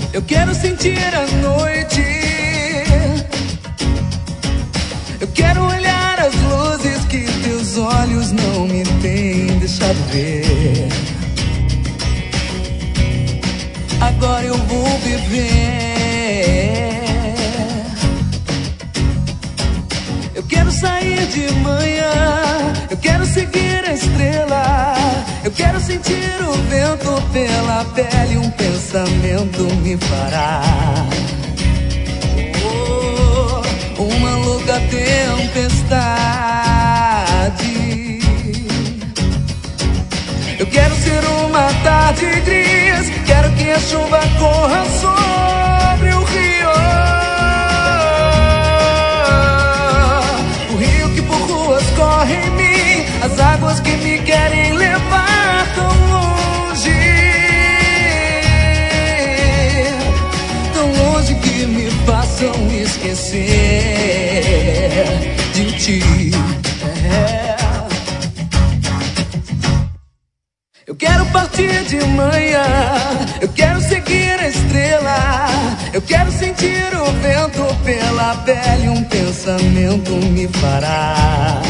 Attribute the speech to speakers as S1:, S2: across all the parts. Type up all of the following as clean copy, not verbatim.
S1: Eu quero sentir a noite. Eu quero olhar as luzes que teus olhos não me têm deixado ver. Agora eu vou viver. Eu quero sair de manhã. Eu quero seguir a estrela. Eu quero sentir o vento pela pele. Um pensamento me fará uma louca tempestade. Eu quero ser uma tarde gris. Quero que a chuva corra sobre o rio. O rio que por ruas corre em mim. As águas que me querem levar tão longe. Tão longe que me façam esquecer de ti. Eu quero partir de manhã. Eu quero seguir a estrela. Eu quero sentir o vento pela pele. Um pensamento me fará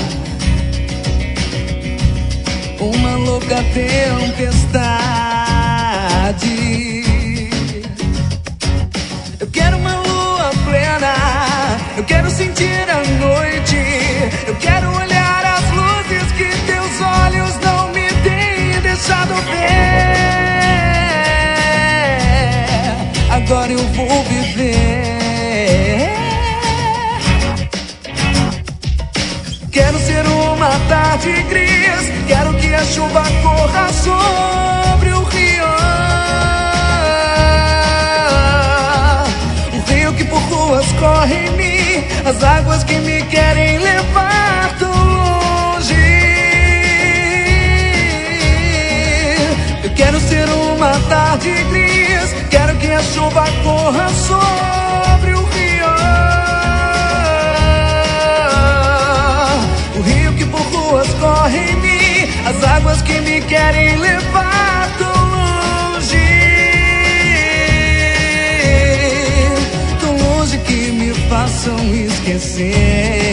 S1: uma louca tempestade. Eu quero uma lua plena. Eu quero sentir a noite. Eu quero olhar as luzes que teus olhos não me têm deixado ver. Agora eu vou viver. Quero ser uma tarde gris. Quero que a chuva corra sobre o rio. O rio que por ruas corre em mim. As águas que me querem levar tão longe. Eu quero ser uma tarde gris. Quero que a chuva corra sobre o rio. O rio que por ruas corre em mim. As águas que me querem levar tão longe. Tão longe que me façam esquecer